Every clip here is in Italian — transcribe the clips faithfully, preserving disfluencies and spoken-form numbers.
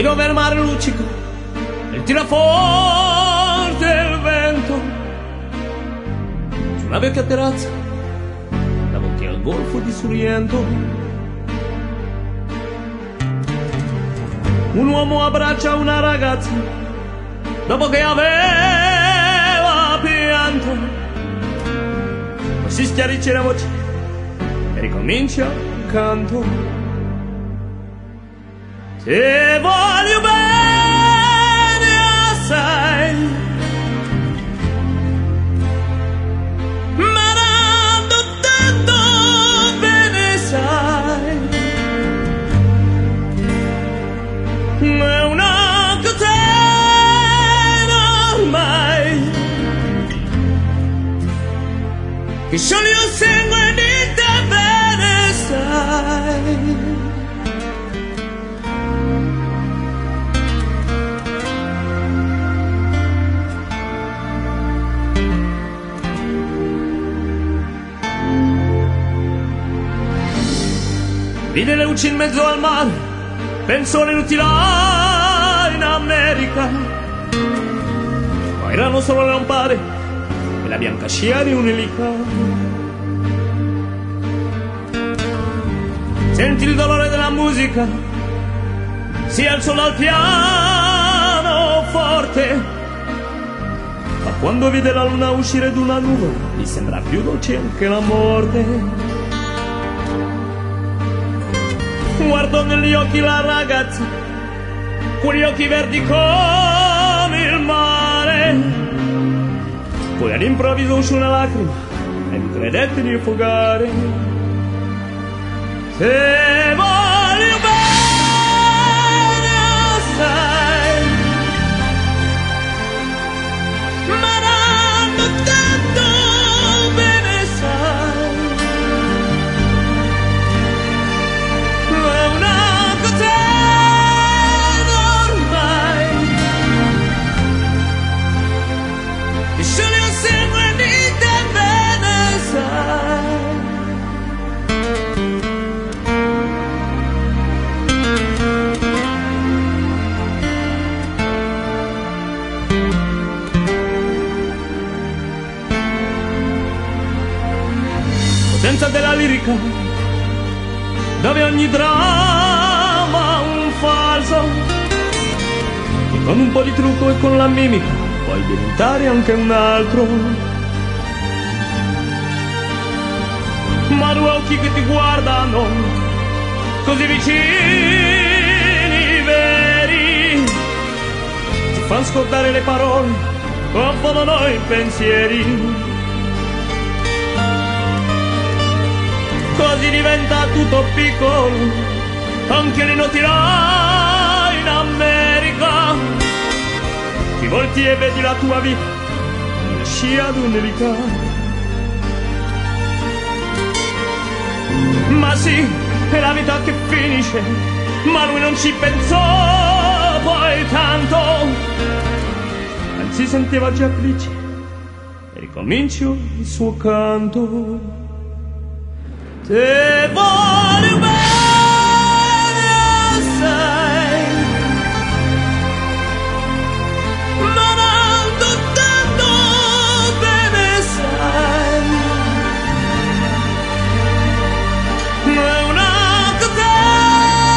dove il mare luccica e tira forte il vento. Su una vecchia terrazza davanti al golfo di Sorrento, un uomo abbraccia una ragazza dopo che aveva pianto, ma si schiarisce la voce e ricomincia il canto. Te voglio bene assai, ma tanto, tanto bene sai, è una catena ormai, che solo io seguo e niente bene sai. Vide le luci in mezzo al mare, pensò inutile in America, ma erano solo le lampade e la bianca scia di un'elica. Sentì il dolore della musica, si alzò dal piano forte, ma quando vide la luna uscire d'una nuvola, gli sembra più dolce anche la morte. Guardò negli occhi la ragazza, quegli occhi verdi come il mare, poi all'improvviso uscì una lacrima e mi credette di affogare. Se voglio bene assai, ma tanto, tanto bene sai, potenza della lirica, dove ogni dramma ha un falso, e con un po' di trucco e con la mimica puoi diventare anche un altro. Ma due occhi che ti guardano così vicini, veri, ti fanno scordare le parole, confondono i pensieri. Così diventa tutto piccolo, anche le noti là in America. Ti volti e vedi la tua vita nella scia d'un'elica. Ma sì, è la vita che finisce, ma lui non ci pensò poi tanto, anzi sentiva già felice e ricominciò il suo canto. Te voglio bene assai, ma tanto, tanto bene sai, è una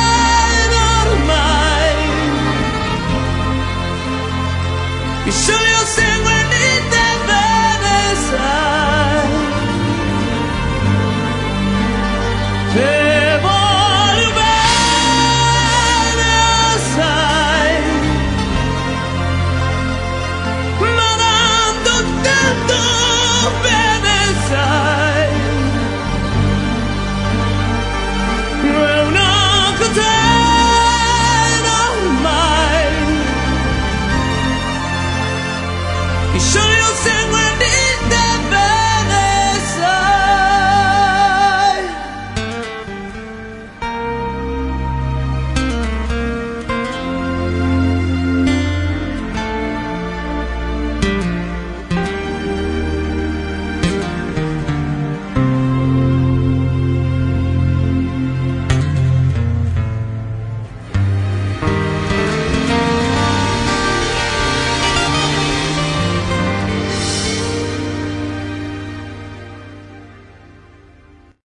catena ormai, che solo